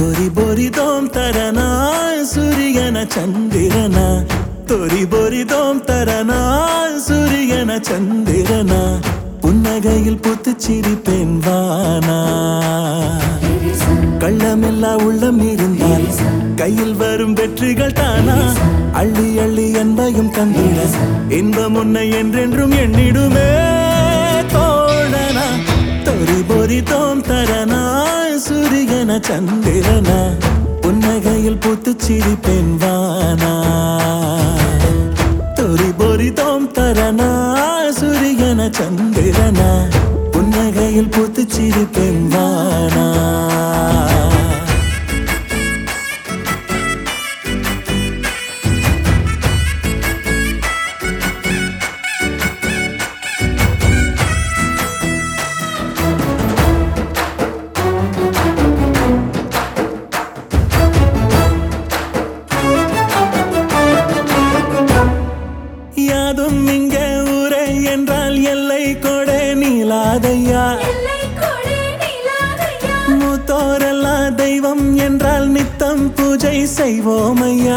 தொரி பொரிதோம் தரனா சூரியன சந்திரன தொரி பொரிதோம் தரனா சூரியன சந்திரன புன்னகையில் புத்துச்சிரிப்பேன் வானா கள்ளமெல்லா உள்ளம் இருந்தால் கையில் வரும் வெற்றிகள் தானா அள்ளி அள்ளி அன்பையும் தந்திட இன்பம் உன்னை என்றென்றும் எண்ணிடுமே தோழனா தொரி பொரிதோம் தரனா சூரியன சந்திரன புன்னகையில் புத்துச்சிரிப்பேன் வானா தொரி பொரிதோம் தரனா சூரியன சந்திரன புன்னகையில் புத்துச்சிரிப்பேன் வானா யாதும் இங்க ஊரே என்றால் எல்லை கொடை நீலாதையா மூத்தோரெல்லா தெய்வம் என்றால் நித்தம் பூஜை செய்வோமையா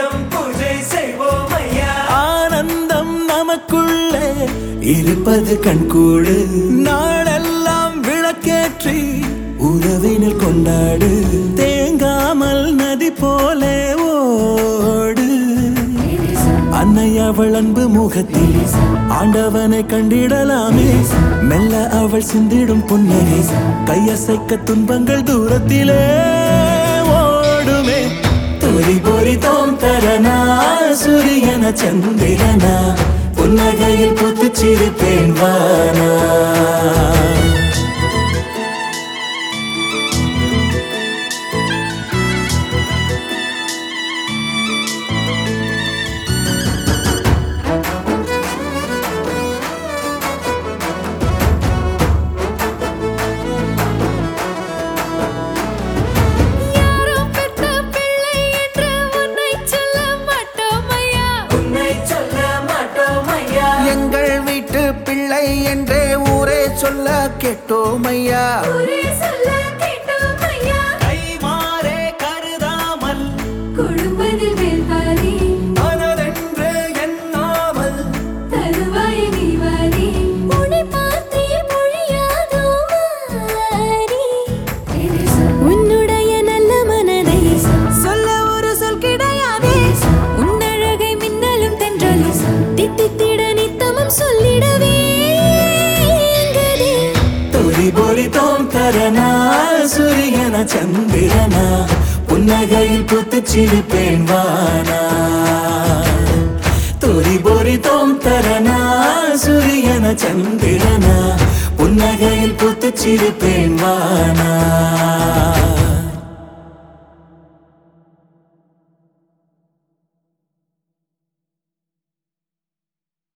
ஆனந்தம் நமக்குள்ளே இருப்பது கண்கூடு நாளெல்லாம் விளக்கேற்றி உறவினில் கொண்டாடு தேங்காமல் நதி போலே ஓடு அன்னை அவள் அன்பு முகத்தில் ஆண்டவனை கண்டிடலாமே மெல்ல அவள் சிந்திடும் புன்னகை கையசைக்க துன்பங்கள் தூரத்திலே ஓடுமே தொரி பொரிதோம் தரனா சூரியன சந்திரன புன்னகையில் புத்துச்சிரிப்பேன் வானா எங்கள் வீட்டு பிள்ளை என்றே ஊரே சொல்ல கேட்டோமையா கைமாறே கருதாமல் கொடுப்பதில் வேல்பாரி மனதென்று எண்ணாமல் தருவாய் நீ வாரி உன்னை பார்த்தே பொழியாதோ மாறி உன்னுடைய நல்ல மனதை சொல்ல ஒரு சொல் கிடையாதே உன்னழகை மின்னலும் தென்றலும் தித்தித்திட நித்தமும் சொல்லிடவே தொரி பொரிதோம் தரனா சூரியன சந்திரன புன்னகையில் புத்துச்சிரிப்பேன் வானா தொரி பொரிதோம் தரனா சூரியன சந்திரன புன்னகையில் புத்துச்சிரிப்பேன் வானா